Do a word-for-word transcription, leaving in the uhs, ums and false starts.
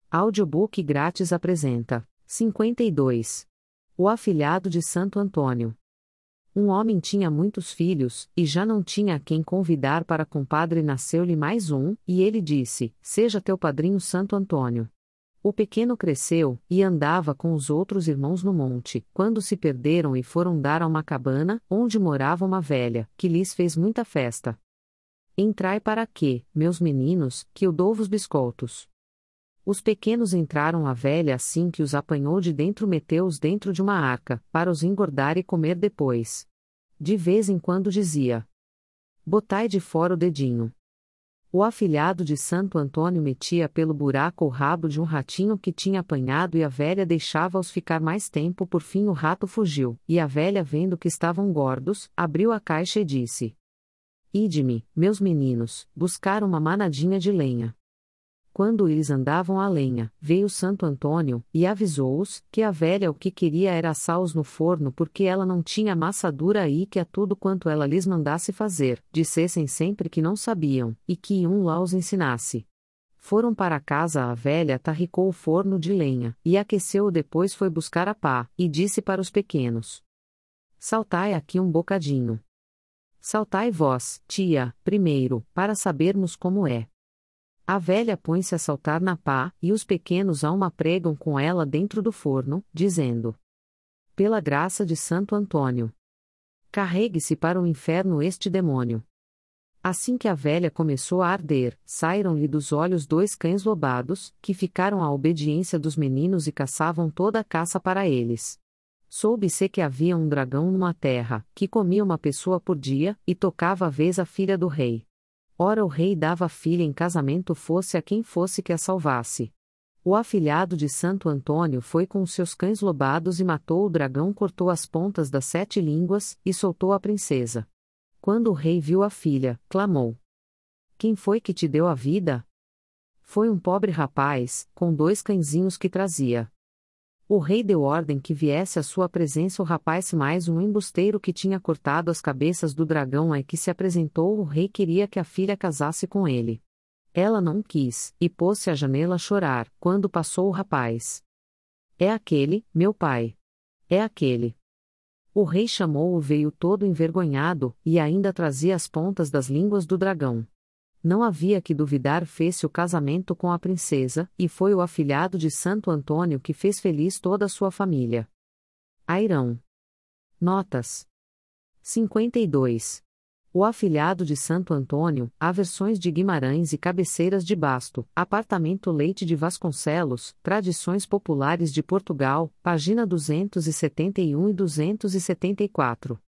Audiobook grátis apresenta: cinquenta e dois. O afilhado de Santo Antônio. Um homem tinha muitos filhos, e já não tinha a quem convidar para compadre. Nasceu-lhe mais um, e ele disse: Seja teu padrinho Santo Antônio. O pequeno cresceu, e andava com os outros irmãos no monte, quando se perderam e foram dar a uma cabana, onde morava uma velha, que lhes fez muita festa. Entrai para quê, meus meninos, que eu dou-vos biscoitos. Os pequenos entraram. A velha, assim que os apanhou de dentro, meteu-os dentro de uma arca, para os engordar e comer depois. De vez em quando dizia: Botai de fora o dedinho. O afilhado de Santo Antônio metia pelo buraco o rabo de um ratinho que tinha apanhado, e a velha deixava-os ficar mais tempo. Por fim o rato fugiu, e a velha, vendo que estavam gordos, abriu a caixa e disse: Ide-me, meus meninos, buscar uma manadinha de lenha. Quando eles andavam à lenha, veio Santo Antônio, e avisou-os, que a velha o que queria era assá-los no forno, porque ela não tinha amassadura aí, que a tudo quanto ela lhes mandasse fazer, dissessem sempre que não sabiam, e que um lá os ensinasse. Foram para casa. A velha tarricou o forno de lenha, e aqueceu-o. Depois foi buscar a pá, e disse para os pequenos: Saltai aqui um bocadinho. Saltai vós, tia, primeiro, para sabermos como é. A velha põe-se a saltar na pá, e os pequenos a uma pregam com ela dentro do forno, dizendo: Pela graça de Santo Antônio, carregue-se para o inferno este demônio. Assim que a velha começou a arder, saíram-lhe dos olhos dois cães lobados, que ficaram à obediência dos meninos e caçavam toda a caça para eles. Soube-se que havia um dragão numa terra, que comia uma pessoa por dia, e tocava a vez a filha do rei. Ora, o rei dava a filha em casamento, fosse a quem fosse que a salvasse. O afilhado de Santo Antônio foi com os seus cães lobados e matou o dragão, cortou as pontas das sete línguas, e soltou a princesa. Quando o rei viu a filha, clamou: Quem foi que te deu a vida? Foi um pobre rapaz, com dois cãezinhos que trazia. O rei deu ordem que viesse à sua presença o rapaz mais um embusteiro que tinha cortado as cabeças do dragão. É que se apresentou. O rei queria que a filha casasse com ele. Ela não quis, e pôs-se à janela a chorar, quando passou o rapaz. É aquele, meu pai. É aquele. O rei chamou-o. Veio todo envergonhado, e ainda trazia as pontas das línguas do dragão. Não havia que duvidar, fez-se o casamento com a princesa, e foi o afilhado de Santo Antônio que fez feliz toda a sua família. Airão. Notas. cinquenta e dois. O afilhado de Santo Antônio, há versões de Guimarães e Cabeceiras de Basto, Apartamento Leite de Vasconcelos, Tradições Populares de Portugal, página duzentos e setenta e um e duzentos e setenta e quatro.